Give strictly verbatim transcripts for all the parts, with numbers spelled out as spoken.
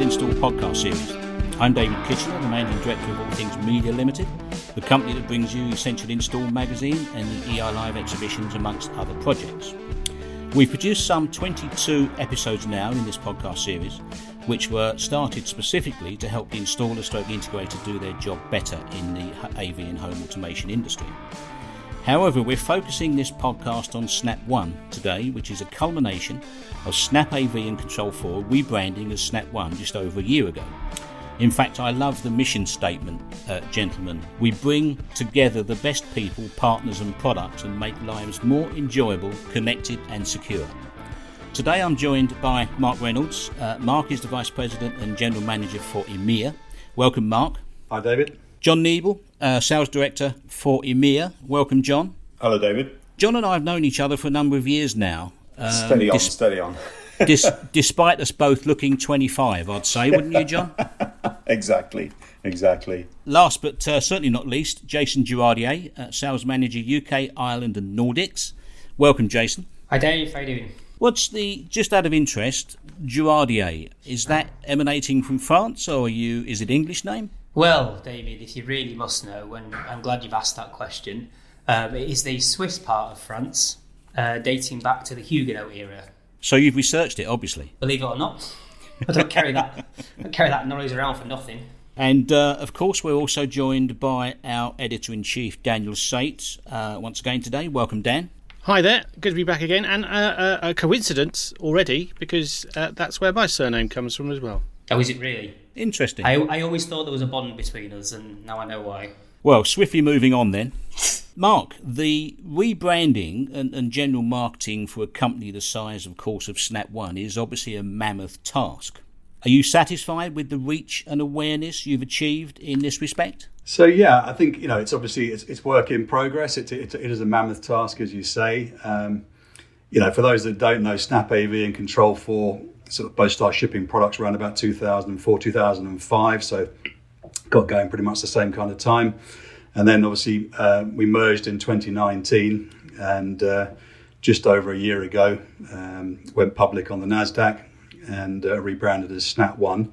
Install podcast series. I'm David Kitchener, the Managing Director of All Things Media Limited, the company that brings you Essential Install magazine and the E I Live exhibitions amongst other projects. We've produced some twenty-two episodes now in this podcast series, which were started specifically to help the installer stroke integrator do their job better in the A V and home automation industry. However, we're focusing this podcast on Snap One today, which is a culmination of Snap A V and Control four rebranding as Snap One just over a year ago. In fact, I love the mission statement, uh, gentlemen. We bring together the best people, partners and products and make lives more enjoyable, connected and secure. Today I'm joined by Mark Reynolds. Uh, Mark is the Vice President and General Manager for EMEA. Welcome, Mark. Hi, David. John Niebel, uh, Sales Director for EMEA. Welcome, John. Hello, David. John and I have known each other for a number of years now. Um, steady on, dis- steady on. dis- despite us both looking twenty-five, I'd say, wouldn't you, John? Exactly, exactly. Last but uh, certainly not least, Jason Girardier, uh, Sales Manager U K, Ireland and Nordics. Welcome, Jason. Hi, Dave. How are you doing? What's the, just out of interest, Girardier, is that emanating from France or are you, is it English name? Well, David, if you really must know, and I'm glad you've asked that question, um, it is the Swiss part of France, uh, dating back to the Huguenot era. So you've researched it, obviously. Believe it or not. I don't carry that I don't carry that knowledge around for nothing. And, uh, of course, we're also joined by our Editor-in-Chief, Daniel Sate, uh, once again today. Welcome, Dan. Hi there, good to be back again, and uh, uh, a coincidence already, because uh, that's where my surname comes from as well. Oh, is it really? Interesting. I, I always thought there was a bond between us, and now I know why. Well, swiftly moving on then. Mark, the rebranding and, and general marketing for a company the size, of course, of Snap One is obviously a mammoth task. Are you satisfied with the reach and awareness you've achieved in this respect? So, yeah, I think, you know, it's obviously, it's, it's work in progress. It, it, it is a mammoth task, as you say. Um, you know, for those that don't know, Snap A V and Control four sort of both started shipping products around about two thousand four, two thousand five. So got going pretty much the same kind of time. And then obviously uh, we merged in twenty nineteen and uh, just over a year ago um, went public on the NASDAQ and uh, rebranded as Snap One.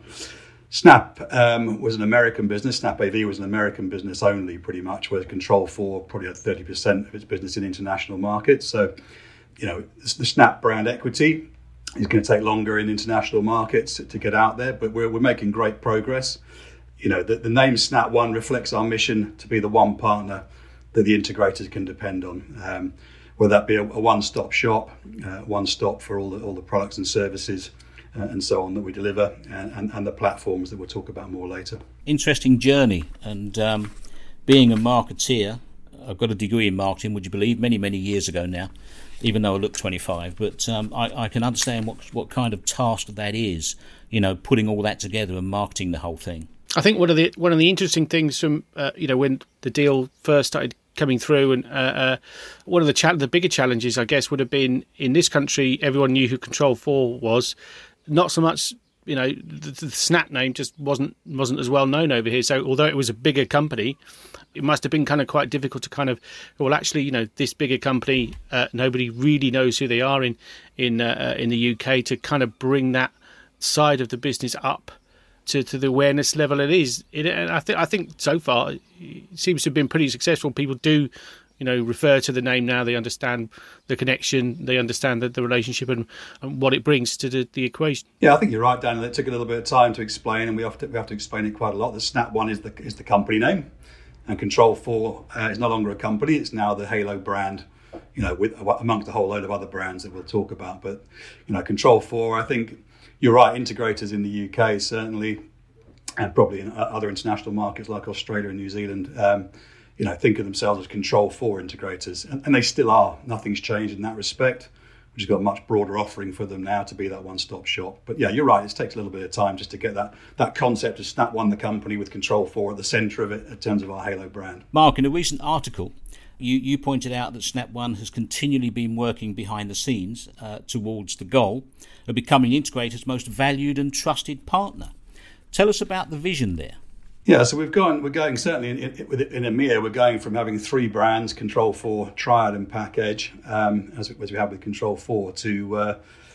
Snap um, was an American business. Snap A V was an American business only, pretty much, whereas Control four probably had thirty percent of its business in international markets. So, you know, the Snap brand equity is going to take longer in international markets to, to get out there, but we're we're making great progress. You know, the, the name Snap One reflects our mission to be the one partner that the integrators can depend on, um, whether that be a, a one-stop shop, uh, one-stop for all the all the products and services uh, and so on that we deliver, and, and, and the platforms that we'll talk about more later. Interesting journey, and um, being a marketeer, I've got a degree in marketing, would you believe, many, many years ago now, even though I look twenty-five, but um, I, I can understand what what kind of task that is, you know, putting all that together and marketing the whole thing. I think one of the one of the interesting things from uh, you know, when the deal first started coming through, and uh, uh, one of the cha- the bigger challenges, I guess, would have been in this country. Everyone knew who Control four was, not so much. You know, the, the Snap name just wasn't wasn't as well known over here. So although it was a bigger company, it must have been kind of quite difficult to kind of, well, actually, you know, this bigger company, uh, nobody really knows who they are in in uh, in the U K, to kind of bring that side of the business up to, to the awareness level it is. It, and I think I think so far it seems to have been pretty successful. People do, you know, refer to the name now. They understand the connection. They understand the, the relationship and, and what it brings to the, the equation. Yeah, I think you're right, Daniel. It took a little bit of time to explain, and we have to we have to explain it quite a lot. The Snap One is the is the company name, and Control four uh, is no longer a company. It's now the Halo brand, you know, with amongst a whole load of other brands that we'll talk about. But you know, Control four, I think you're right. Integrators in the U K certainly, and probably in other international markets like Australia and New Zealand, um, you know, think of themselves as Control four integrators, and, and they still are. Nothing's changed in that respect. We've just got a much broader offering for them now to be that one-stop shop. But yeah, you're right. It takes a little bit of time just to get that that concept of Snap One, the company, with Control four at the centre of it in terms of our Halo brand. Mark, in a recent article, you, you pointed out that Snap One has continually been working behind the scenes uh, towards the goal of becoming Integrator's most valued and trusted partner. Tell us about the vision there. Yeah, so we've gone. We're going certainly in, in, in EMEA. We're going from having three brands: Control four, Triad, and Pack Edge, um, as, as we have with Control four, to uh,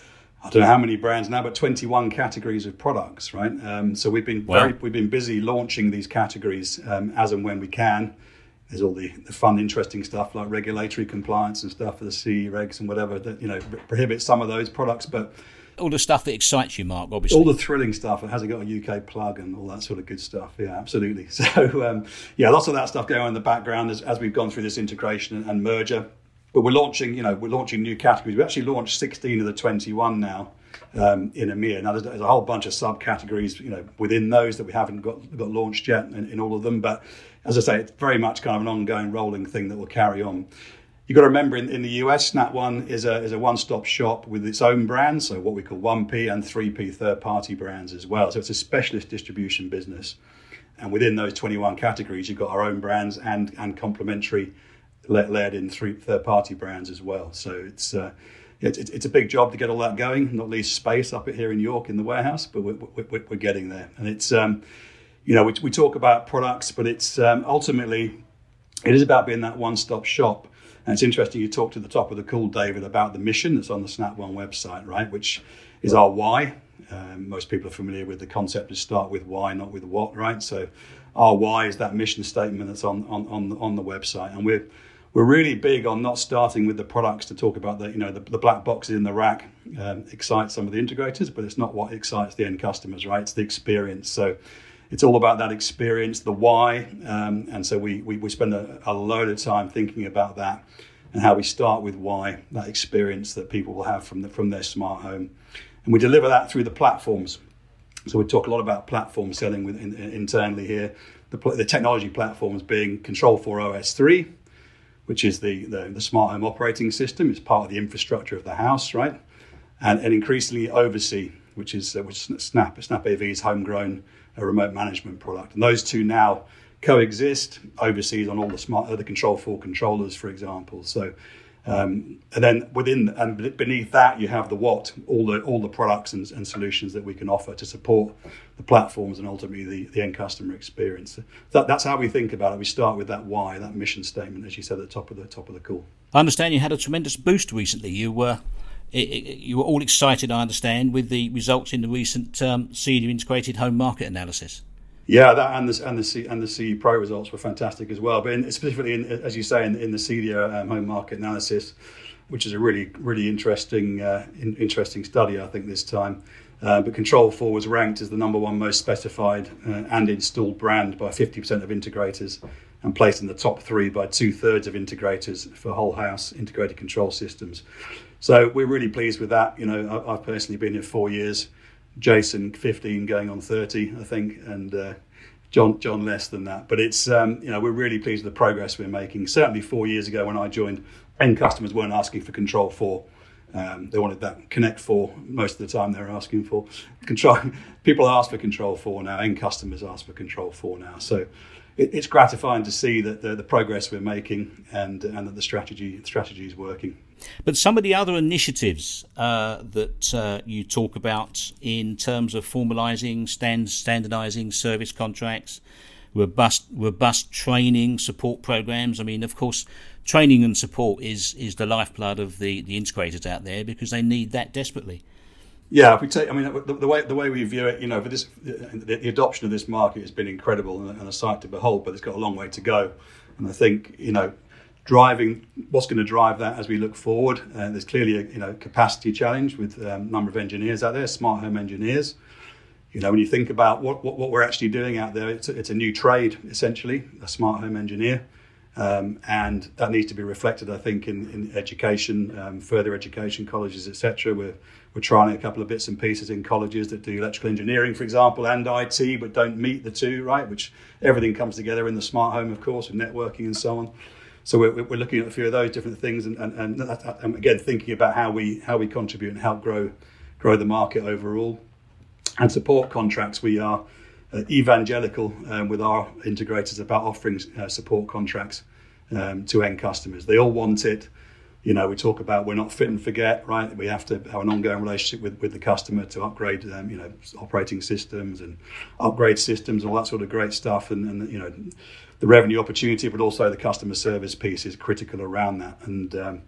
I don't know how many brands now, but twenty-one categories of products, right? Um, so we've been wow. very, we've been busy launching these categories um, as and when we can. There's all the, the fun, interesting stuff like regulatory compliance and stuff for the C E regs and whatever that, you know, prohibits some of those products, but all the stuff that excites you, Mark, obviously. All the thrilling stuff. It hasn't got a U K plug and all that sort of good stuff. Yeah, absolutely. So, um, yeah, lots of that stuff going on in the background as, as we've gone through this integration and, and merger. But we're launching, you know, we're launching new categories. We actually launched sixteen of the twenty-one now um, in EMEA. Now, there's, there's a whole bunch of subcategories, you know, within those that we haven't got got launched yet in, in all of them. But as I say, it's very much kind of an ongoing, rolling thing that will carry on. You've got to remember, in, in the U S, Snap One is a is a one-stop shop with its own brands, so what we call one P and three P third-party brands as well. So it's a specialist distribution business. And within those twenty-one categories, you've got our own brands and and complementary layered in three third-party brands as well. So it's uh, it's it's a big job to get all that going, not least space up here in York in the warehouse, but we're, we're, we're getting there. And it's, um, you know, we, we talk about products, but it's um, ultimately, it is about being that one-stop shop. And it's interesting, you talked at the top of the call, David, about the mission that's on the Snap One website, right? Which is our why. Um, most people are familiar with the concept of start with why, not with what, right? So our why is that mission statement that's on on on, on the website. And we're we're really big on not starting with the products to talk about the, you know, the, the black boxes in the rack um, excites some of the integrators, but it's not what excites the end customers, right? It's the experience. So it's all about that experience, the why, um, and so we, we, we spend a, a load of time thinking about that and how we start with why, that experience that people will have from the, from their smart home. And we deliver that through the platforms. So we talk a lot about platform selling within, internally here. The, the technology platforms being Control four O S three, which is the, the, the smart home operating system. It's part of the infrastructure of the house, right? And, and increasingly Oversee, which is uh, which Snap, Snap A V's homegrown a remote management product. And those two now coexist, overseas on all the smart, uh, the Control four controllers, for example. So, um, and then within and beneath that, you have the what, all the all the products and, and solutions that we can offer to support the platforms and ultimately the, the end customer experience. So that, that's how we think about it. We start with that why, that mission statement, as you said at the top of the top of the call. I understand you had a tremendous boost recently. You were it, it, you were all excited, I understand, with the results in the recent um, C E D I integrated home market analysis. Yeah, that and the and the C, and the C E Pro results were fantastic as well. But in, specifically, in, as you say, in, in the C E D I um, home market analysis, which is a really really interesting uh, in, interesting study, I think this time. Uh, but Control four was ranked as the number one most specified uh, and installed brand by fifty percent of integrators, and placed in the top three by two thirds of integrators for whole house integrated control systems. So we're really pleased with that. You know, I've personally been here four years. Jason, fifteen, going on thirty, I think, and uh, John, John less than that. But it's, um, you know, we're really pleased with the progress we're making. Certainly four years ago when I joined, end customers weren't asking for Control four. Um, they wanted that Connect four most of the time. They were asking for Control. People ask for Control four now. End customers ask for Control four now. So it, it's gratifying to see that the, the progress we're making and and that the strategy strategy is working. But some of the other initiatives uh, that uh, you talk about in terms of formalising, stand, standardising service contracts, robust robust training, support programs. I mean, of course, training and support is is the lifeblood of the, the integrators out there because they need that desperately. Yeah, if we take, I mean, the, the way the way we view it, you know, for this, the, the adoption of this market has been incredible and, and a sight to behold, but it's got a long way to go. And I think, you know, driving what's going to drive that as we look forward. Uh, there's clearly a you know capacity challenge with a um, number of engineers out there, smart home engineers. You know, when you think about what what, what we're actually doing out there, it's a, it's a new trade essentially, a smart home engineer, um, and that needs to be reflected, I think, in, in education, um, further education, colleges, et cetera. We're we're trying a couple of bits and pieces in colleges that do electrical engineering, for example, and I T, but don't meet the two, right? Which everything comes together in the smart home, of course, with networking and so on. So we're, we're looking at a few of those different things, and, and, and, and again thinking about how we how we contribute and help grow grow the market overall. And support contracts, we are uh, evangelical um, with our integrators about offering uh, support contracts um, to end customers. They all want it. You know, we talk about we're not fit and forget, right? We have to have an ongoing relationship with, with the customer to upgrade, um, you know, operating systems and upgrade systems, all that sort of great stuff, and, and you know. The revenue opportunity, but also the customer service piece is critical around that. And um,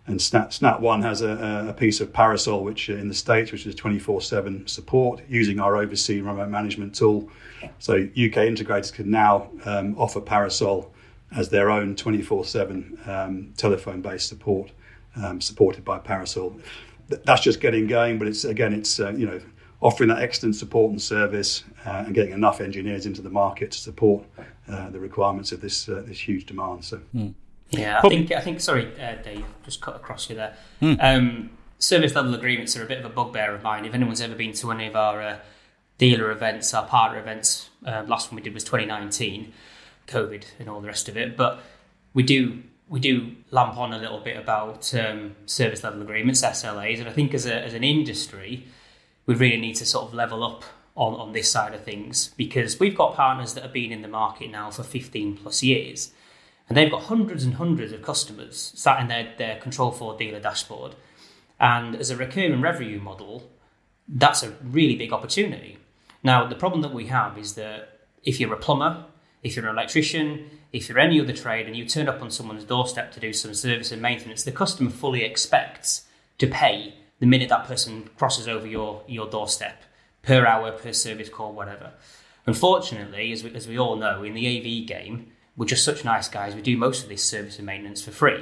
And Snap, Snap One has a, a piece of Parasol, which in the States, which is twenty-four seven support using our Oversee remote management tool. So U K integrators can now um, offer Parasol as their own twenty-four seven um, telephone-based support, um, supported by Parasol. That's just getting going, but it's again, it's uh, you know, offering that excellent support and service uh, and getting enough engineers into the market to support uh, the requirements of this uh, this huge demand. So. Mm. Yeah, I think, I think. Sorry, uh, Dave, just cut across you there. Mm. Um, service level agreements are a bit of a bugbear of mine. If anyone's ever been to any of our uh, dealer events, our partner events, uh, last one we did was twenty nineteen, COVID and all the rest of it. But we do we do lamp on a little bit about um, service level agreements, S L As, and I think as a as an industry, we really need to sort of level up on on this side of things, because we've got partners that have been in the market now for fifteen plus years. And they've got hundreds and hundreds of customers sat in their, their Control four dealer dashboard. And as a recurring revenue model, that's a really big opportunity. Now, the problem that we have is that if you're a plumber, if you're an electrician, if you're any other trade and you turn up on someone's doorstep to do some service and maintenance, the customer fully expects to pay the minute that person crosses over your, your doorstep, per hour, per service call, whatever. Unfortunately, as we, as we all know, in the A V game, we're just such nice guys, we do most of this service and maintenance for free.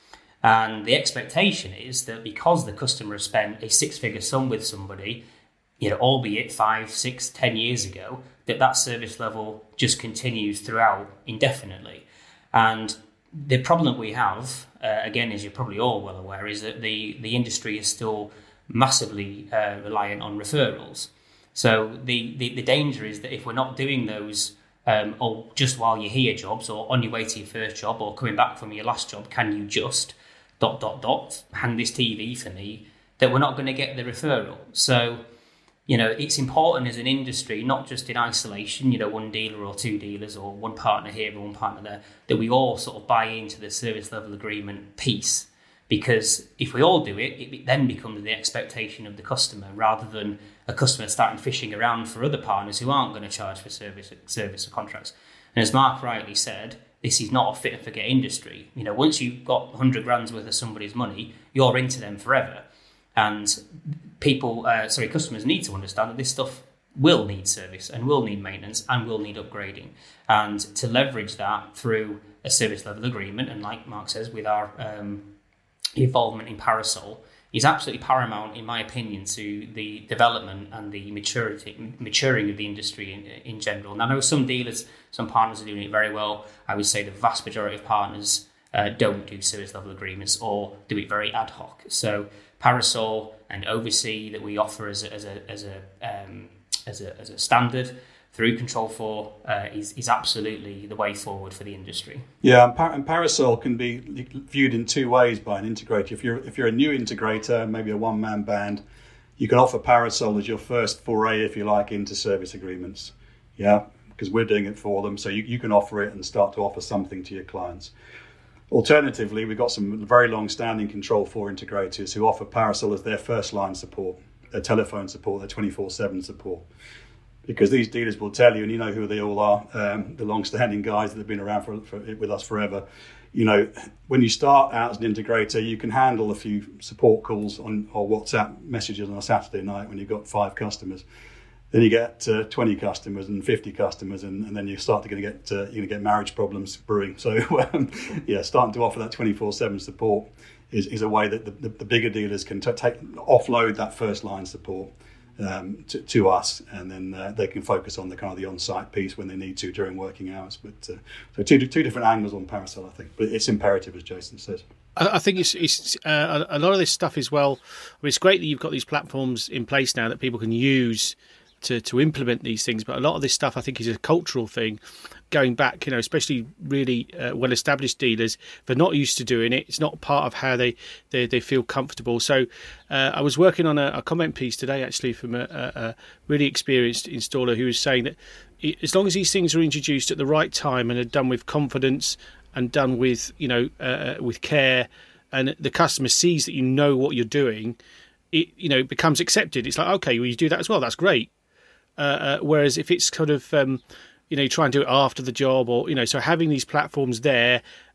And the expectation is that because the customer has spent a six-figure sum with somebody, you know, albeit five, six, ten years ago, that that service level just continues throughout indefinitely. And the problem that we have, uh, again, as you're probably all well aware, is that the, the industry is still massively uh, reliant on referrals. So the, the, the danger is that if we're not doing those Um, or just while you're here jobs, or on your way to your first job, or coming back from your last job, can you just dot dot dot hand this T V for me, that we're not going to get the referral. So, you know, it's important as an industry, not just in isolation, you know, one dealer or two dealers or one partner here or one partner there, that we all sort of buy into the service level agreement piece. Because if we all do it, it then becomes the expectation of the customer, rather than a customer starting fishing around for other partners who aren't going to charge for service service or contracts. And as Mark rightly said, this is not a fit and forget industry. You know, once you've got one hundred grand's worth of somebody's money, you're into them forever. And people, uh, sorry, customers need to understand that this stuff will need service and will need maintenance and will need upgrading. And to leverage that through a service level agreement, and like Mark says, with our um, involvement in Parasol, is absolutely paramount, in my opinion, to the development and the maturity, maturing of the industry in, in general. And I know some dealers, some partners are doing it very well. I would say the vast majority of partners uh, don't do service level agreements or do it very ad hoc. So Parasol and Oversee that we offer as a, as a, as a, um, as a, as a standard through Control four uh, is, is absolutely the way forward for the industry. Yeah, and, Par- and Parasol can be viewed in two ways by an integrator. If you're if you're a new integrator, maybe a one-man band, you can offer Parasol as your first foray, if you like, into service agreements. Yeah, because we're doing it for them, so you, you can offer it and start to offer something to your clients. Alternatively, we've got some very long-standing Control four integrators who offer Parasol as their first-line support, their telephone support, their twenty-four seven support. Because these dealers will tell you, and you know who they all are, um, the long-standing guys that have been around for, for with us forever. You know, when you start out as an integrator, you can handle a few support calls on or WhatsApp messages on a Saturday night when you've got five customers. Then you get uh, twenty customers and fifty customers, and, and then you start to gonna get uh, you're gonna get marriage problems brewing. So um, yeah, starting to offer that twenty-four seven support is, is a way that the, the, the bigger dealers can t- take offload that first line support Um, to, to us, and then uh, they can focus on the kind of the on-site piece when they need to during working hours. But uh, so two two different angles on Parasol, I think. But it's imperative, as Jason says. I, I think it's, it's uh, a lot of this stuff as well. I mean, it's great that you've got these platforms in place now that people can use to to implement these things. But a lot of this stuff, I think, is a cultural thing. Going back, you know, especially really uh, well-established dealers, they're not used to doing it. It's not part of how they they, they feel comfortable. So uh, I was working on a, a comment piece today, actually, from a, a really experienced installer who was saying that as long as these things are introduced at the right time and are done with confidence and done with, you know, uh, with care, and the customer sees that you know what you're doing, it, you know, it becomes accepted. It's like, okay, well, you do that as well. That's great. Uh, uh, whereas if it's kind of um, you know, you try and do it after the job, or, you know, so having these platforms there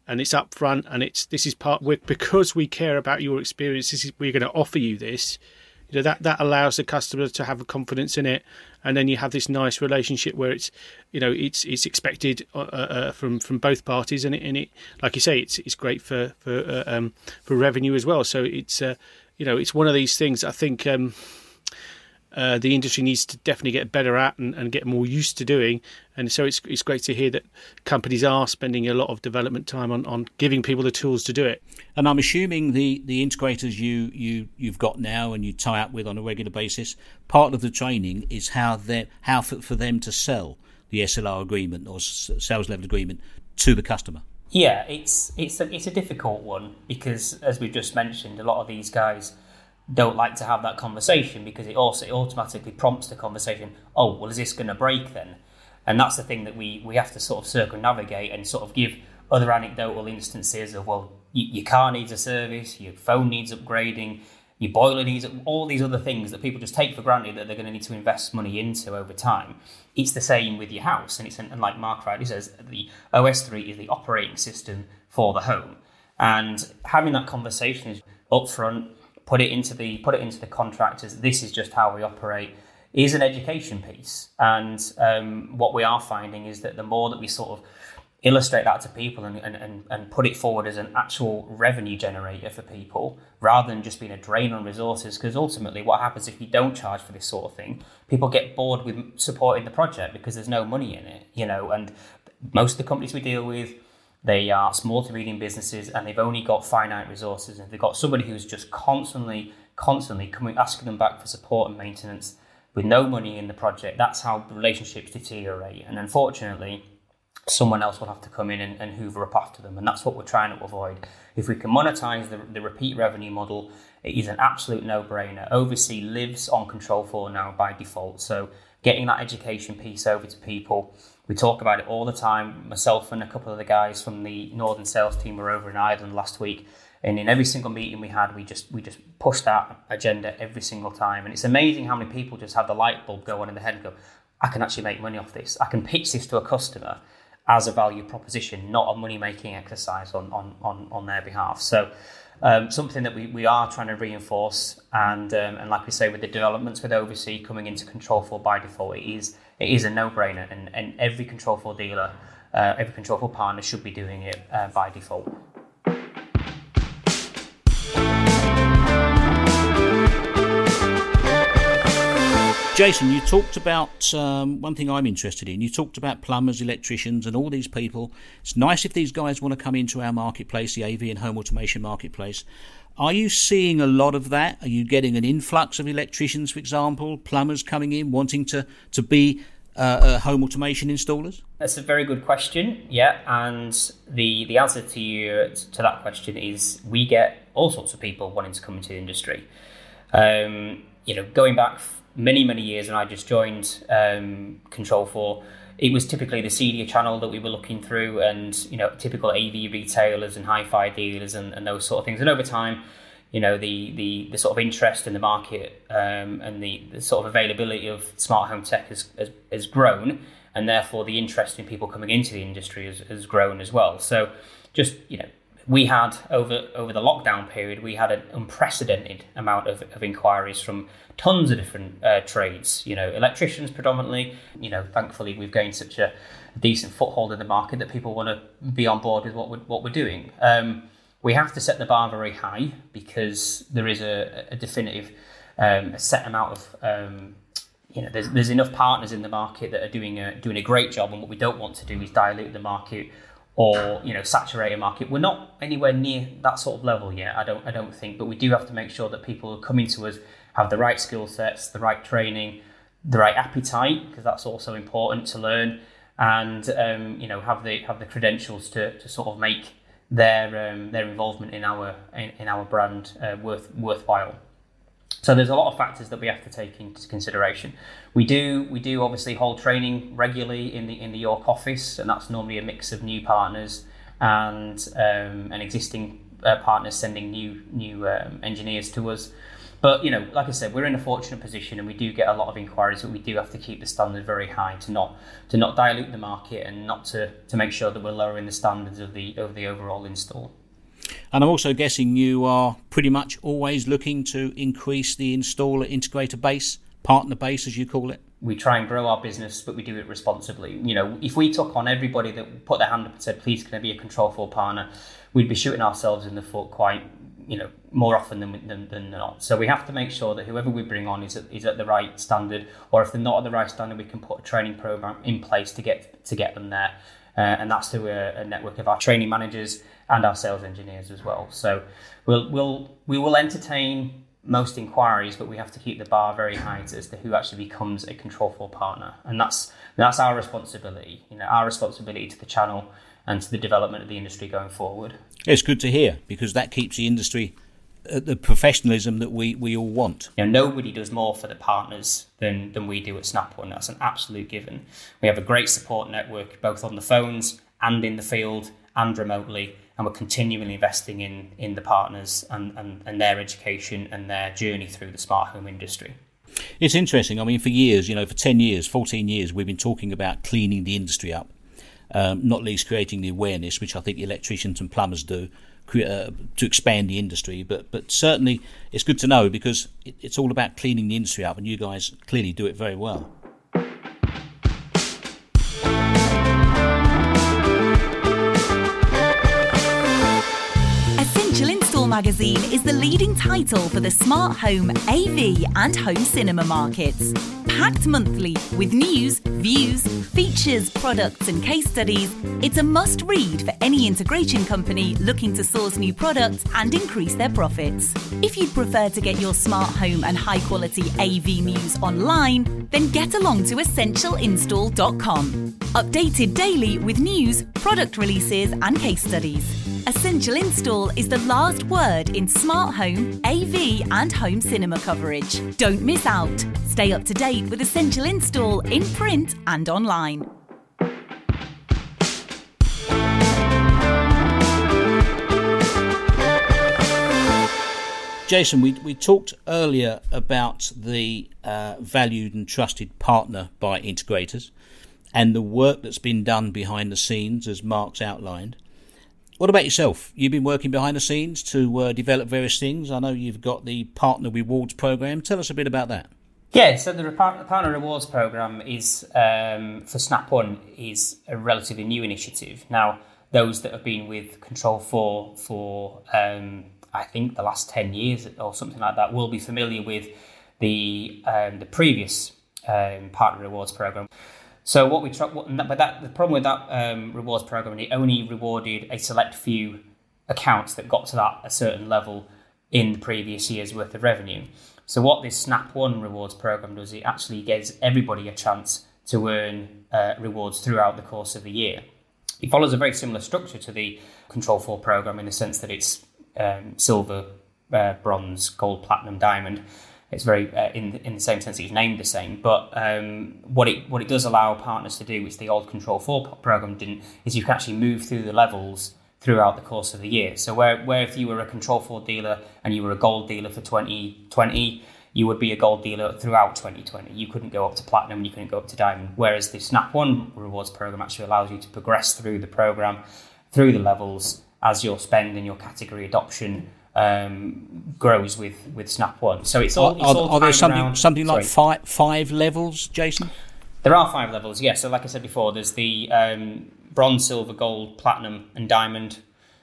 and it's upfront, and it's this is part we're, because we care about your experience. This is, we're going to offer you this. You know, that that allows the customer to have a confidence in it, and then you have this nice relationship where it's, you know, it's it's expected uh, uh, from from both parties, and it, and it like you say, it's it's great for for uh, um, for revenue as well. So it's uh, you know, it's one of these things I think um, uh, the industry needs to definitely get better at and, and get more used to doing. And so it's it's great to hear that companies are spending a lot of development time on, on giving people the tools to do it. And I'm assuming the, the integrators you, you, you've got now and you tie up with on a regular basis, part of the training is how they how for, for them to sell the S L R agreement or s- sales level agreement to the customer. Yeah, it's it's a, it's a difficult one because, as we've just mentioned, a lot of these guys don't like to have that conversation because it also it automatically prompts the conversation, oh, well, is this going to break then? And that's the thing that we, we have to sort of circumnavigate and sort of give other anecdotal instances of, well, y- your car needs a service, your phone needs upgrading, your boiler needs, all these other things that people just take for granted that they're going to need to invest money into over time. It's the same with your house. And it's and like Mark rightly says, the O S three is the operating system for the home. And having that conversation is upfront, put it into the put it into the contractors. This is just how we operate. Is an education piece, and um, what we are finding is that the more that we sort of illustrate that to people and, and, and put it forward as an actual revenue generator for people, rather than just being a drain on resources, because ultimately what happens if you don't charge for this sort of thing, people get bored with supporting the project because there's no money in it, you know. And most of the companies we deal with, they are small to medium businesses and they've only got finite resources, and they've got somebody who's just constantly, constantly coming, asking them back for support and maintenance with no money in the project. That's how relationships deteriorate. And unfortunately, someone else will have to come in and, and hoover up after them. And that's what we're trying to avoid. If we can monetize the, the repeat revenue model, it is an absolute no-brainer. O V C lives on Control four now by default. So getting that education piece over to people, we talk about it all the time. Myself and a couple of the guys from the Northern sales team were over in Ireland last week. And in every single meeting we had, we just we just pushed that agenda every single time. And it's amazing how many people just have the light bulb go on in their head and go, I can actually make money off this. I can pitch this to a customer as a value proposition, not a money-making exercise on on, on, on their behalf. So um, something that we, we are trying to reinforce. And um, and like we say, with the developments with O V C coming into Control four by default, it is it is a no-brainer. And, and every Control four dealer, uh, every Control four partner should be doing it uh, by default. Jason, you talked about um, one thing I'm interested in. You talked about plumbers, electricians, and all these people. It's nice if these guys want to come into our marketplace, the A V and home automation marketplace. Are you seeing a lot of that? Are you getting an influx of electricians, for example, plumbers coming in wanting to to be uh, uh, home automation installers? That's a very good question. Yeah, and the the answer to you, to that question is we get all sorts of people wanting to come into the industry. Um, you know, going back many, many years when I just joined um, Control four, it was typically the C D channel that we were looking through, and, you know, typical A V retailers and hi-fi dealers and, and those sort of things. And over time, you know, the the, the sort of interest in the market um, and the, the sort of availability of smart home tech has, has, has grown, and therefore the interest in people coming into the industry has, has grown as well. So just, you know, we had, over over the lockdown period, we had an unprecedented amount of, of inquiries from tons of different uh, trades, you know, electricians predominantly. You know, thankfully, we've gained such a decent foothold in the market that people want to be on board with what we're, what we're doing. Um, we have to set the bar very high because there is a, a definitive um, a set amount of, um, you know, there's, there's enough partners in the market that are doing a, doing a great job, and what we don't want to do is dilute the market or, you know, saturate a market. We're not anywhere near that sort of level yet, I don't I don't think, but we do have to make sure that people who are coming to us have the right skill sets, the right training, the right appetite, because that's also important to learn, and um, you know, have the have the credentials to, to sort of make their um, their involvement in our in, in our brand uh, worth worthwhile. So there's a lot of factors that we have to take into consideration. We do we do obviously hold training regularly in the in the York office, and that's normally a mix of new partners and um, and existing uh, partners sending new new um, engineers to us. But, you know, like I said, we're in a fortunate position and we do get a lot of inquiries, but we do have to keep the standard very high to not to not dilute the market and not to, to make sure that we're lowering the standards of the of the overall install. And I'm also guessing you are pretty much always looking to increase the installer integrator base, partner base, as you call it. We try and grow our business, but we do it responsibly. You know, if we took on everybody that put their hand up and said, please, can I be a Control four partner, we'd be shooting ourselves in the foot quite, you know, more often than, than, than not. So we have to make sure that whoever we bring on is at, is at the right standard, or if they're not at the right standard, we can put a training program in place to get to get them there. Uh, and that's through a, a network of our training managers and our sales engineers as well. So we'll we'll we will entertain most inquiries, but we have to keep the bar very high as to who actually becomes a Control four partner, and that's that's our responsibility. You know, our responsibility to the channel and to the development of the industry going forward. It's good to hear, because that keeps the industry at the professionalism that we, we all want. You know, nobody does more for the partners than than we do at Snap One. That's an absolute given. We have a great support network, both on the phones and in the field and remotely. And we're continually investing in, in the partners and, and, and their education and their journey through the smart home industry. It's interesting. I mean, for years, you know, for ten years, fourteen years, we've been talking about cleaning the industry up, um, not least creating the awareness, which I think electricians and plumbers do, uh, to expand the industry. But but certainly it's good to know, because it, it's all about cleaning the industry up, and you guys clearly do it very well. Magazine is the leading title for the smart home, A V and home cinema markets. Packed monthly with news, views, features, products and case studies, it's a must-read for any integration company looking to source new products and increase their profits. If you'd prefer to get your smart home and high-quality A V news online, then get along to essential install dot com. Updated daily with news, product releases and case studies. Essential Install is the last word in smart home, A V and home cinema coverage. Don't miss out. Stay up to date with Essential Install in print and online. Jason, we, we talked earlier about the uh, valued and trusted partner by integrators and the work that's been done behind the scenes, as Mark's outlined. What about yourself? You've been working behind the scenes to uh, develop various things. I know you've got the Partner Rewards Program. Tell us a bit about that. Yeah, so the Partner Rewards Program is, um, for Snap One, is a relatively new initiative. Now, those that have been with Control four for, um, I think, the last ten years or something like that will be familiar with the um, the previous um, Partner Rewards Program. So what we try, but that the problem with that um, rewards program, it only rewarded a select few accounts that got to that a certain level in the previous year's worth of revenue. So what this Snap One rewards program does, it actually gives everybody a chance to earn uh, rewards throughout the course of the year. It follows a very similar structure to the Control four program in the sense that it's um, silver, uh, bronze, gold, platinum, diamond. It's very uh, in in the same sense it's named the same, but um, what it what it does allow partners to do, which the old Control four program didn't, is you can actually move through the levels throughout the course of the year. So where where if you were a Control four dealer and you were a gold dealer for twenty twenty, you would be a gold dealer throughout twenty twenty. You couldn't go up to platinum, you couldn't go up to diamond. Whereas the Snap One rewards program actually allows you to progress through the program, through the levels as your spend and your category adoption Um, grows with, with Snap One. So it's all. It's are, all are there something around, something like sorry. five five levels, Jason? There are five levels, yes. Yeah. So like I said before, there's the um, bronze, silver, gold, platinum, and diamond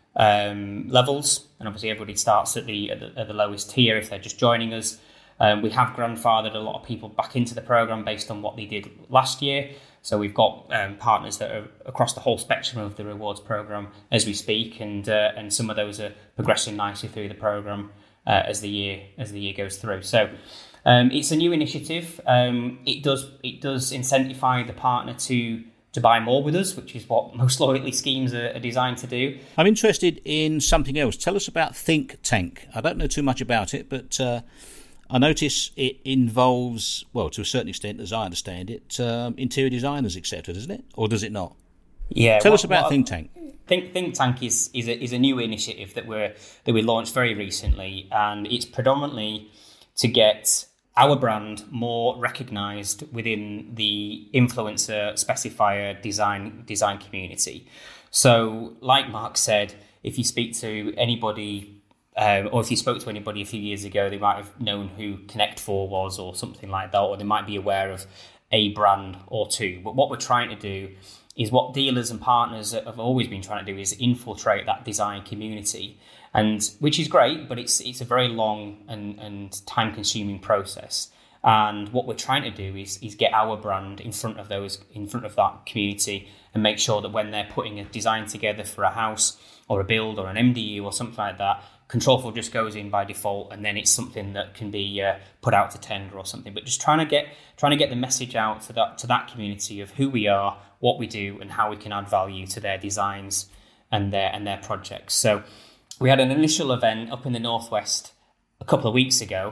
um, levels, and obviously everybody starts at the, at the at the lowest tier if they're just joining us. Um, we have grandfathered a lot of people back into the program based on what they did last year. So we've got um, partners that are across the whole spectrum of the rewards program as we speak, and uh, and some of those are progressing nicely through the program uh, as the year as the year goes through. So um, it's a new initiative. Um, it does it does incentivize the partner to to buy more with us, which is what most loyalty schemes are, are designed to do. I'm interested in something else. Tell us about Think Tank. I don't know too much about it, but Uh... I notice it involves, well, to a certain extent, as I understand it, um, interior designers, et cetera, doesn't it? Or does it not? Yeah. Tell what, us about what, Think Tank. Think Think Tank is is a, is a new initiative that we're that we launched very recently, and it's predominantly to get our brand more recognised within the influencer, specifier, design design community. So, like Mark said, if you speak to anybody, um, or if you spoke to anybody a few years ago, they might have known who Connect four was or something like that, or they might be aware of a brand or two. But what we're trying to do is what dealers and partners have always been trying to do is infiltrate that design community, and which is great, but it's it's a very long and, and time-consuming process. And what we're trying to do is is get our brand in front of those in front of that community and make sure that when they're putting a design together for a house or a build or an M D U or something like that, Control four just goes in by default, and then it's something that can be uh, put out to tender or something. But just trying to get trying to get the message out to that to that community of who we are, what we do, and how we can add value to their designs and their and their projects. So we had an initial event up in the Northwest a couple of weeks ago,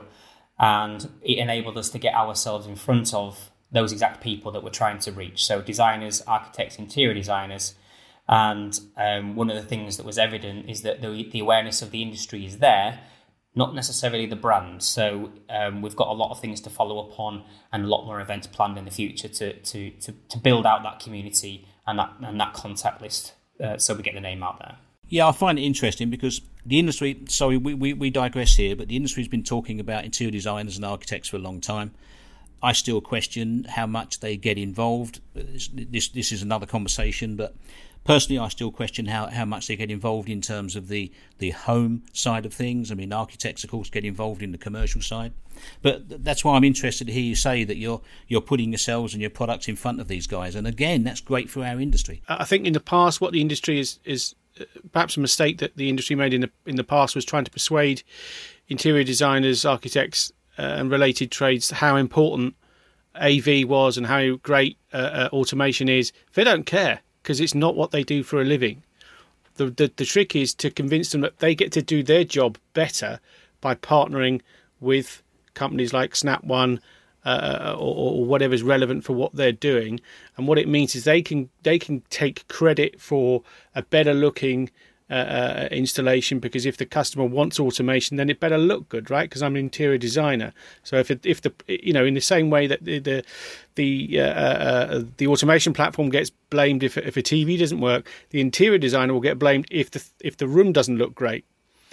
and it enabled us to get ourselves in front of those exact people that we're trying to reach. So designers, architects, interior designers. And um, one of the things that was evident is that the, the awareness of the industry is there, not necessarily the brand. So um, we've got a lot of things to follow up on and a lot more events planned in the future to to to, to build out that community and that and that contact list, uh, so we get the name out there. Yeah, I find it interesting because the industry, sorry, we, we, we digress here, but the industry's been talking about interior designers and architects for a long time. I still question how much they get involved. This this, this is another conversation, but personally, I still question how, how much they get involved in terms of the, the home side of things. I mean, architects, of course, get involved in the commercial side. But that's why I'm interested to hear you say that you're you're putting yourselves and your products in front of these guys. And again, that's great for our industry. I think in the past, what the industry is is perhaps a mistake that the industry made in the in the past was trying to persuade interior designers, architects, uh, and related trades how important A V was and how great uh, uh, automation is. They don't care, because it's not what they do for a living. The, the the trick is to convince them that they get to do their job better by partnering with companies like Snap One uh, or, or whatever's relevant for what they're doing. And what it means is they can they can take credit for a better looking uh, uh, installation, because if the customer wants automation, then it better look good, right? Because I'm an interior designer. So if it, if the you know in the same way that the the the, uh, uh, the automation platform gets blamed if if a T V doesn't work, the interior designer will get blamed if the if the room doesn't look great.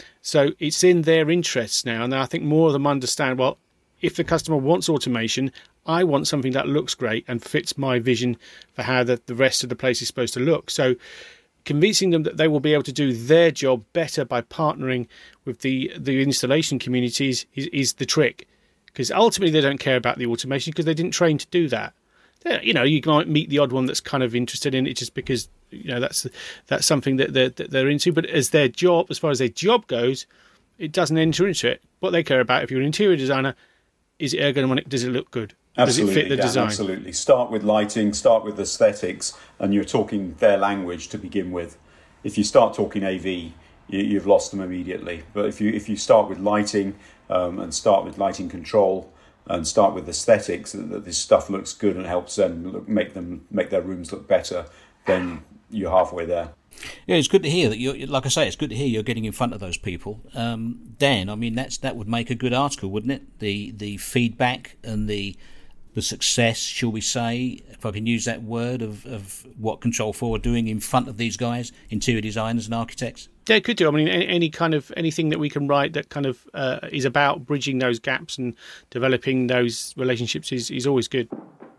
So it's in their interests now, and I think more of them understand. Well, if the customer wants automation, I want something that looks great and fits my vision for how the, the rest of the place is supposed to look. So convincing them that they will be able to do their job better by partnering with the, the installation communities is, is the trick. Because ultimately they don't care about the automation because they didn't train to do that. They're, you know, you might meet the odd one that's kind of interested in it just because, you know, that's that's something that they're, that they're into. But as their job, as far as their job goes, it doesn't enter into it. What they care about, if you're an interior designer, is it ergonomic? Does it look good? Absolutely, does it fit the Dan, design? Absolutely. Start with lighting, start with aesthetics, and you're talking their language to begin with. If you start talking A V, you, you've lost them immediately. But if you if you start with lighting um, and start with lighting control and start with aesthetics, that this stuff looks good and helps them look, make them make their rooms look better, then you're halfway there. Yeah, it's good to hear that you're, like I say, it's good to hear you're getting in front of those people. Um, Dan, I mean, that's that would make a good article, wouldn't it? The the feedback and the the success, shall we say, if I can use that word, of, of what Control four are doing in front of these guys, interior designers and architects? Yeah, it could do. I mean, any, any kind of anything that we can write that kind of uh, is about bridging those gaps and developing those relationships is, is always good.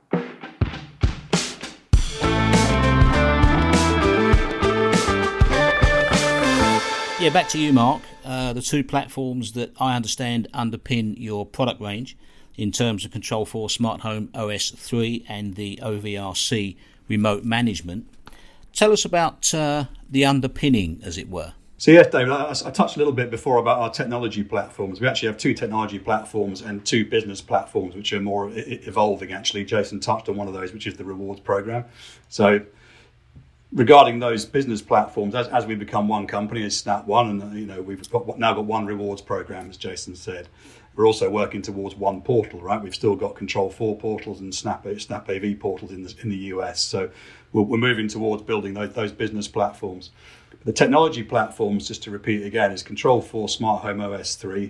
Yeah, back to you, Mark. Uh, the two platforms that I understand underpin your product range in terms of Control four Smart Home O S three and the O V R C remote management. Tell us about uh, the underpinning, as it were. So yes, David, I, I touched a little bit before about our technology platforms. We actually have two technology platforms and two business platforms, which are more I- evolving, actually. Jason touched on one of those, which is the rewards program. So regarding those business platforms, as, as we become one company as Snap One, and you know we've got, now got one rewards program, as Jason said. We're also working towards one portal, right? We've still got Control four portals and Snap Snap A V portals in the in the U S. So we're, we're moving towards building those, those business platforms. The technology platforms, just to repeat again, is Control four Smart Home O S three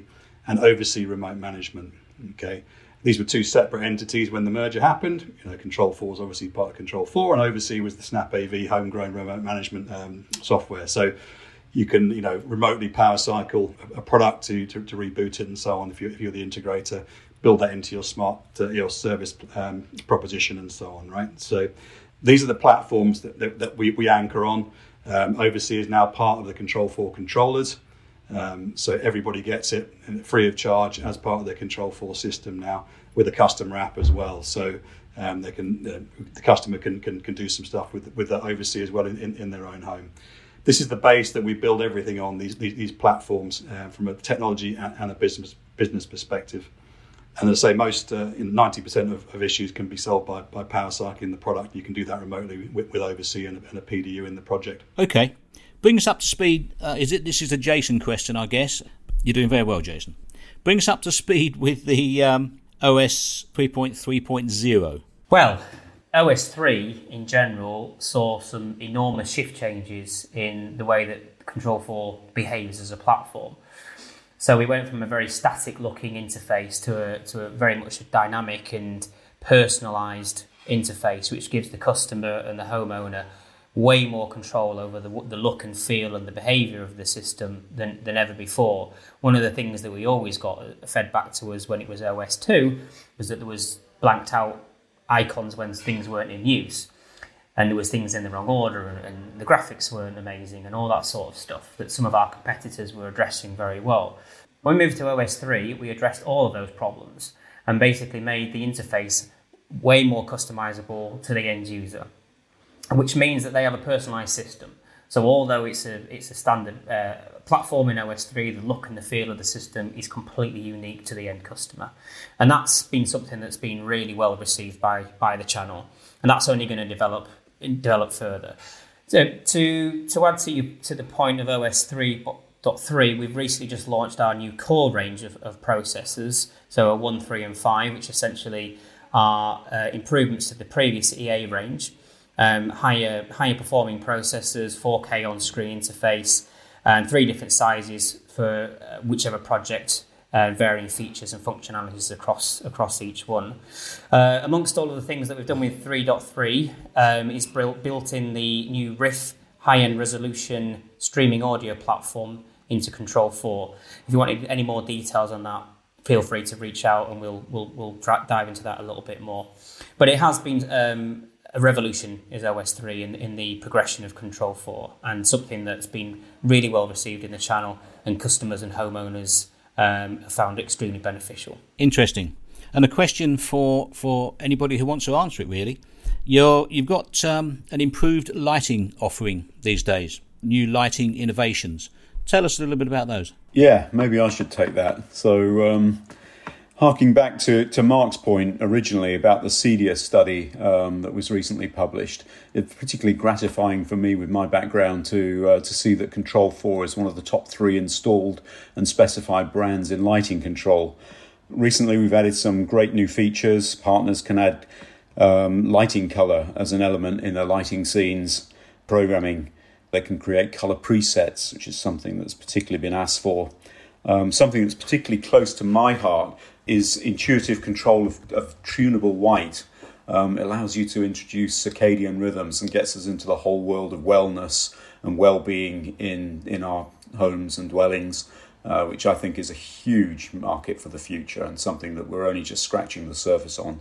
and oversee remote management. Okay, these were two separate entities when the merger happened. You know, Control four was obviously part of Control four, and Oversee was the Snap A V homegrown remote management um, software. So you can, you know, remotely power cycle a product to, to, to reboot it and so on. If you're, if you're the integrator, build that into your smart, uh, your service um, proposition and so on, right? So these are the platforms that, that, that we, we anchor on. Um, Oversee is now part of the Control four controllers. Um, so everybody gets it free of charge as part of their Control four system now, with a custom wrap as well. So um, they can, uh, the customer can, can can do some stuff with with that Oversee as well in, in, in their own home. This is the base that we build everything on, these these, these platforms uh, from a technology and, and a business business perspective. And as I say, most uh, ninety percent of, of issues can be solved by, by power cycling the product. You can do that remotely with, with Oversee and a, and a P D U in the project. Okay. Bring us up to speed. Uh, is it? This is a Jason question, I guess. You're doing very well, Jason. Bring us up to speed with the um, O S three point three point oh. Well, O S three in general saw some enormous shift changes in the way that Control four behaves as a platform. So we went from a very static looking interface to a, to a very much a dynamic and personalised interface, which gives the customer and the homeowner way more control over the, the look and feel and the behaviour of the system than, than ever before. One of the things that we always got fed back to us when it was O S two was that there was blanked out icons when things weren't in use, and there was things in the wrong order, and, and the graphics weren't amazing and all that sort of stuff that some of our competitors were addressing very well. When we moved to O S three, we addressed all of those problems and basically made the interface way more customisable to the end user, which means that they have a personalised system. So although it's a it's a standard uh, platform in O S three, the look and the feel of the system is completely unique to the end customer. And that's been something that's been really well received by, by the channel. And that's only going to develop develop further. So to to add to you to the point of O S three point three, we've recently just launched our new core range of, of processors. So a one, three and five, which essentially are uh, improvements to the previous E A range. Um, higher higher performing processors, four K on-screen interface, and three different sizes for uh, whichever project, uh, varying features and functionalities across across each one. Uh, amongst all of the things that we've done with three point three um, is built in the new Riff high-end resolution streaming audio platform into Control four. If you want any more details on that, feel free to reach out and we'll we'll we'll dive into that a little bit more. But it has been um, a revolution is O S three in, in the progression of Control four, and something that's been really well received in the channel, and customers and homeowners um, have found extremely beneficial. Interesting. And a question for, for anybody who wants to answer it, really. You're, you've got um, an improved lighting offering these days, new lighting innovations. Tell us a little bit about those. Yeah, maybe I should take that. So, um, harking back to, to Mark's point originally about the CEDIA study um, that was recently published, it's particularly gratifying for me with my background to uh, to see that Control four is one of the top three installed and specified brands in lighting control. Recently, we've added some great new features. Partners can add um, lighting color as an element in their lighting scenes programming. They can create color presets, which is something that's particularly been asked for. Um, something that's particularly close to my heart is intuitive control of, of tunable white. Um, it allows you to introduce circadian rhythms and gets us into the whole world of wellness and well-being in, in our homes and dwellings, uh, which I think is a huge market for the future and something that we're only just scratching the surface on.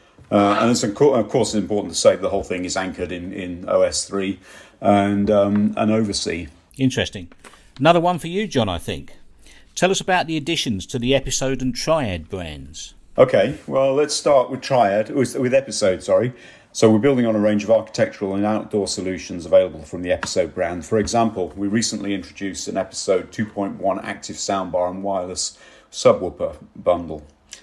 Uh, and it's of course it's important to say the whole thing is anchored in, in O S three and um, and Oversee. Interesting. Another one for you, John, I think. Tell us about the additions to the Episode and Triad brands. Okay, well, let's start with Triad, with, with Episode, sorry. So we're building on a range of architectural and outdoor solutions available from the Episode brand. For example, we recently introduced an Episode two point one active soundbar and wireless subwoofer bundle.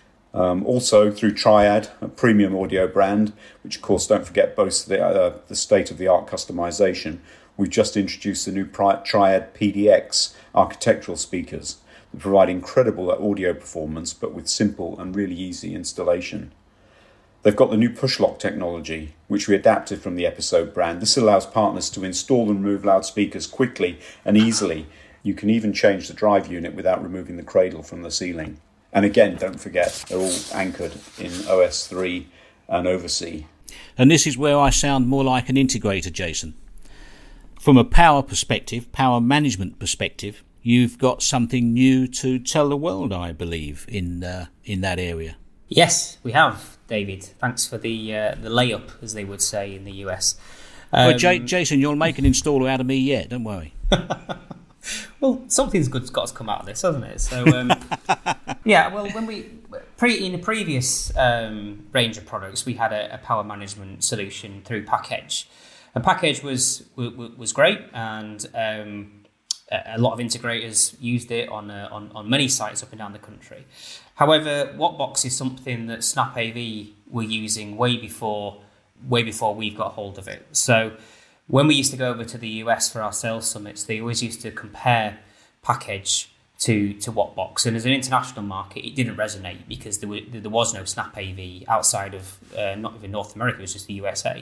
Um, also, through Triad, a premium audio brand, which of course, don't forget, boasts the, uh, the state-of-the-art customization, we've just introduced the new Triad P D X architectural speakers that provide incredible audio performance, but with simple and really easy installation. They've got the new push lock technology, which we adapted from the Episode brand. This allows partners to install and remove loudspeakers quickly and easily You can even change the drive unit without removing the cradle from the ceiling. And again, don't forget, they're all anchored in O S three and Oversea. And this is where I sound more like an integrator, Jason. From a power perspective, power management perspective, you've got something new to tell the world, I believe, in uh, in that area. Yes, we have, David. Thanks for the uh, the layup, as they would say in the U S. Um, well, J- Jason, you'll make an installer out of me yet, don't worry. Well, something's good's got to come out of this, hasn't it? So, um, yeah. Well, when we pre in the previous um, range of products, we had a, a power management solution through PackEdge, and PackEdge was was great, and um, a lot of integrators used it on, uh, on on many sites up and down the country. However, Wattbox is something that Snap A V were using way before way before we've got hold of it. So when we used to go over to the U S for our sales summits, they always used to compare PackEdge to to Wattbox, and as an international market, it didn't resonate because there, were, there was no Snap A V outside of uh, not even North America; it was just the U S A.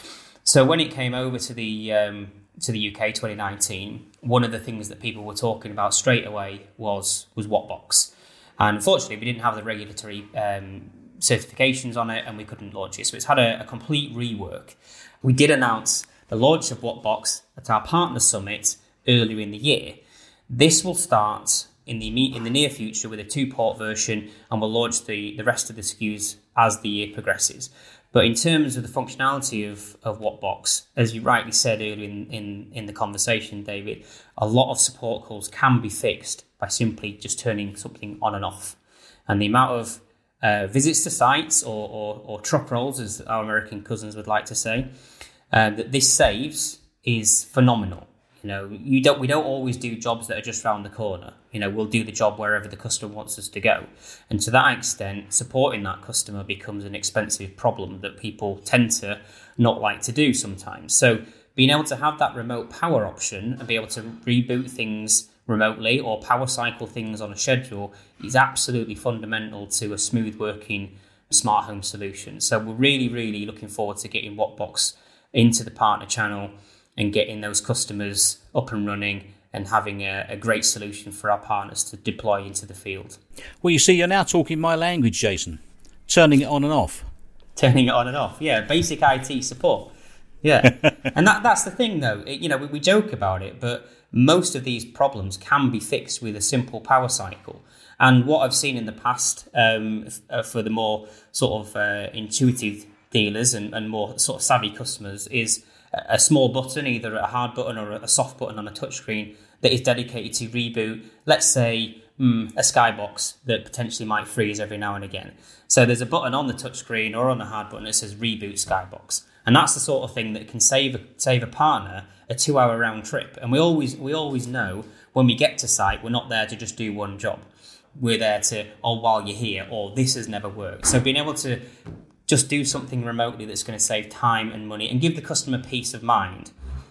So when it came over to the um, to the U K twenty nineteen, one of the things that people were talking about straight away was was Wattbox, and unfortunately, we didn't have the regulatory um, certifications on it, and we couldn't launch it. So it's had a, a complete rework. We did announce the launch of Wattbox at our partner summit earlier in the year. This will start in the in the near future with a two-port version, and we'll launch the, the rest of the S K Us as the year progresses. But in terms of the functionality of, of Wattbox, as you rightly said earlier in, in, in the conversation, David, a lot of support calls can be fixed by simply just turning something on and off. And the amount of uh, visits to sites or, or, or truck rolls, as our American cousins would like to say, uh, that this saves is phenomenal. You know, you don't. We don't always do jobs that are just round the corner. You know, we'll do the job wherever the customer wants us to go, and to that extent, supporting that customer becomes an expensive problem that people tend to not like to do sometimes. So, being able to have that remote power option and be able to reboot things remotely or power cycle things on a schedule is absolutely fundamental to a smooth working smart home solution. So, we're really, really looking forward to getting Wattbox into the partner channel and getting those customers up and running and having a, a great solution for our partners to deploy into the field. Well, you see, you're now talking my language, Jason. Turning it on and off. Turning it on and off, yeah. Basic I T support. Yeah. And that that's the thing, though. It, you know, we, we joke about it, but most of these problems can be fixed with a simple power cycle. And what I've seen in the past um, f- for the more sort of uh, intuitive dealers and, and more sort of savvy customers is a small button, either a hard button or a soft button on a touchscreen that is dedicated to reboot, let's say, mm, a skybox that potentially might freeze every now and again. So there's a button on the touchscreen or on the hard button that says reboot skybox. And that's the sort of thing that can save a, save a partner a two-hour round trip. And we always we always know when we get to site, we're not there to just do one job. We're there to, oh, while you're here, or this has never worked. So being able to just do something remotely that's going to save time and money and give the customer peace of mind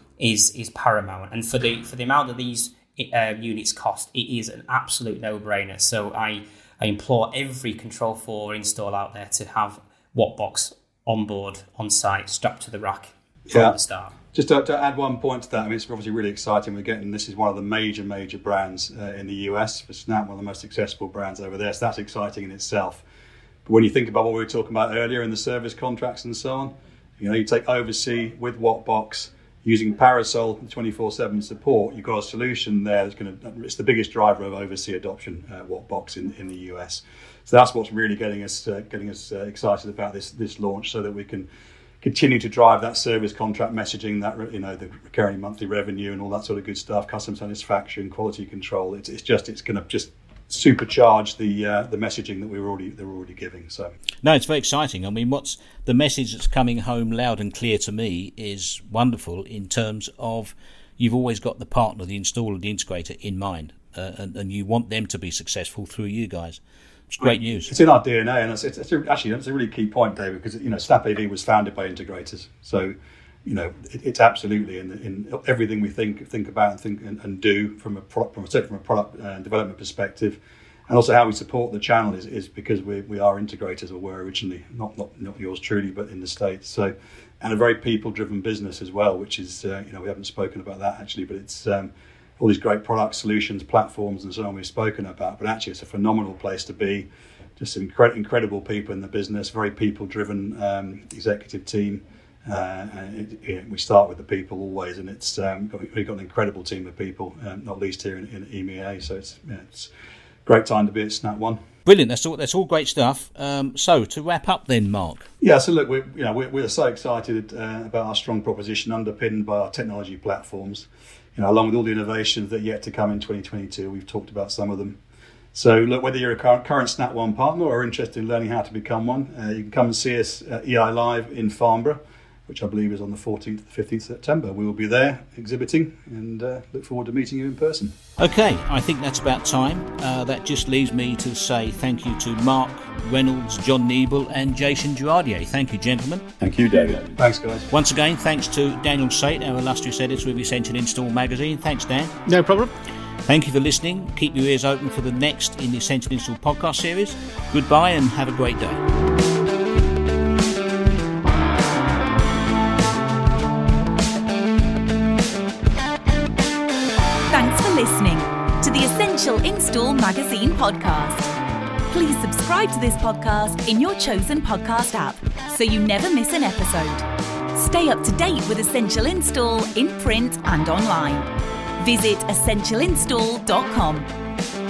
is is paramount. And for the for the amount that these uh, units cost, it is an absolute no-brainer. So I, I implore every Control four install out there to have Wattbox on board, on site, strapped to the rack from yeah. the start. Just to, to add one point to that, I mean, it's obviously really exciting. We're getting, this is one of the major, major brands uh, in the U S for Snap, one of the most successful brands over there. So that's exciting in itself. But when you think about what we were talking about earlier in the service contracts and so on, you know, you take Oversea with Wattbox, using Parasol twenty-four seven support, you've got a solution there that's going to, it's the biggest driver of Oversea adoption, uh, Wattbox in, in the U S. So that's what's really getting us uh, getting us uh, excited about this this launch, so that we can continue to drive that service contract messaging, that, you know, the recurring monthly revenue and all that sort of good stuff, customer satisfaction, quality control. It's it's just it's going to just supercharge the uh, the messaging that we were already they were already giving. So no, it's very exciting. I mean, what's the message that's coming home loud and clear to me is wonderful in terms of you've always got the partner, the installer, the integrator in mind, uh, and, and you want them to be successful through you guys. It's great news. It's in our D N A, and it's, it's, it's a, actually that's a really key point, David, because, you know, Snap A V was founded by integrators. So, you know, it, it's absolutely in, in everything we think think about and think and, and do from a product, from a, from a product uh, development perspective, and also how we support the channel is, is because we we are integrators, or were originally, not not not yours truly, but in the States. So, and a very people driven business as well, which is uh, you know, we haven't spoken about that actually, but it's um, all these great product solutions, platforms, and so on we've spoken about. But actually, it's a phenomenal place to be. Just incre- incredible people in the business, very people-driven um, executive team. Uh, and it, it, we start with the people always, and it's um, got, we've got an incredible team of people, um, not least here in, in E M E A. So it's yeah, it's a great time to be at Snap One. Brilliant. That's all. That's all great stuff. Um, so to wrap up, then, Mark. Yeah. So look, we're you know we're, we're so excited uh, about our strong proposition underpinned by our technology platforms. You know, along with all the innovations that are yet to come in twenty twenty-two, we've talked about some of them. So look, whether you're a current, current Snap One partner or interested in learning how to become one, uh, you can come and see us at E I Live in Farnborough, which I believe is on the fourteenth to fifteenth of September. We will be there exhibiting and uh, look forward to meeting you in person. Okay, I think that's about time. Uh, that just leaves me to say thank you to Mark Reynolds, John Niebel and Jason Girardier. Thank you, gentlemen. Thank you, David. Thanks, guys. Once again, thanks to Daniel Sate, our illustrious editor of Essential Install magazine. Thanks, Dan. No problem. Thank you for listening. Keep your ears open for the next in the Essential Install podcast series. Goodbye and have a great day. Thanks for listening to the Essential Install magazine podcast. Please subscribe to this podcast in your chosen podcast app so you never miss an episode. Stay up to date with Essential Install in print and online. Visit essential install dot com.